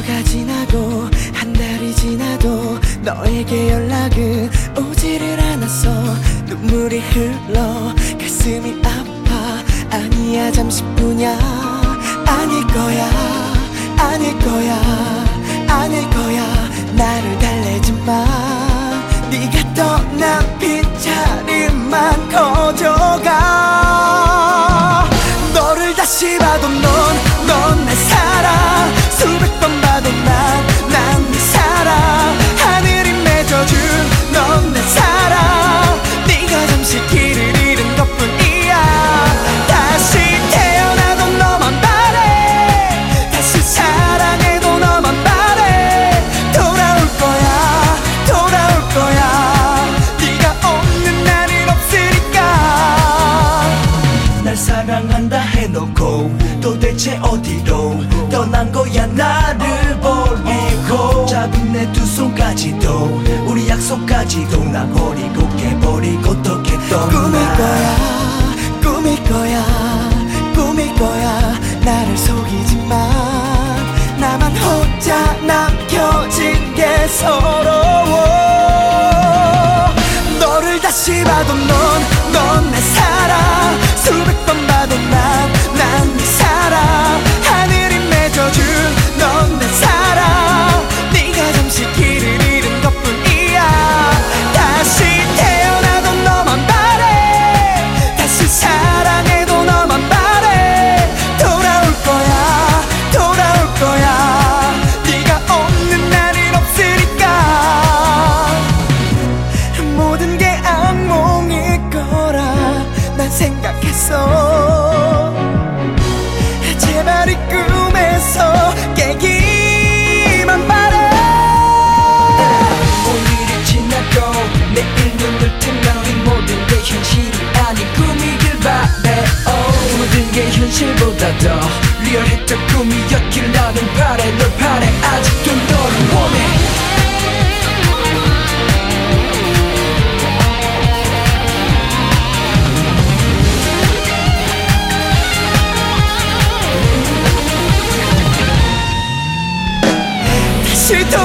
하루가 지나고 한 달이 지나도 너에게 연락은 오지를 않았어. 눈물이 흘러 가슴이 아파. 아니야 잠시뿐이야. 아닐 거야 아닐 거야 아닐 거야. 나를 달래지마. 네가 떠난 빈자리만 커져가. 너를 다시 봐도 넌 내 사랑. 수백 번 봐도 난 네 사랑. 하늘이 맺어준 넌 내 사랑. 네가 잠시 길을 잃은 것뿐이야. 다시 태어나도 너만 바래. 다시 사랑해도 너만 바래. 돌아올 거야 돌아올 거야. 네가 없는 날은 없으니까. 날 사랑한다 해놓고 도대체 어디로 떠난 거야 나를 버리고. 잡은 내 두 손까지도 우리 약속까지도 나 버리고 깨버리고 어떻게 떠나. 꿈일 거야 꿈일 거야 꿈일 거야. 나를 속이지만 나만 혼자 남겨진 게 서러워. 너를 다시 봐도 넌 내 사랑. 수백 번 봐도 난 네 사랑. 하늘이 맺어준 넌 내 사랑. 네가 잠시 길을 잃은 것뿐이야. 다시 태어나도 너만 바래. 다시 사랑해도 너만 바래. 돌아올 거야 돌아올 거야. 네가 없는 날은 없으니까. 모든 게 악몽일 거라 난 생각했어. 제발 이 꿈에서 깨기만 바래. 오늘이 지나고 내일 눈을 뜨면 이 모든 게 현실이 아닌 꿈이길 바래. 모든 게 현실보다 더 리얼했던 꿈이었길 나는 바래. 널 바래 아직도 너를 원해. 다시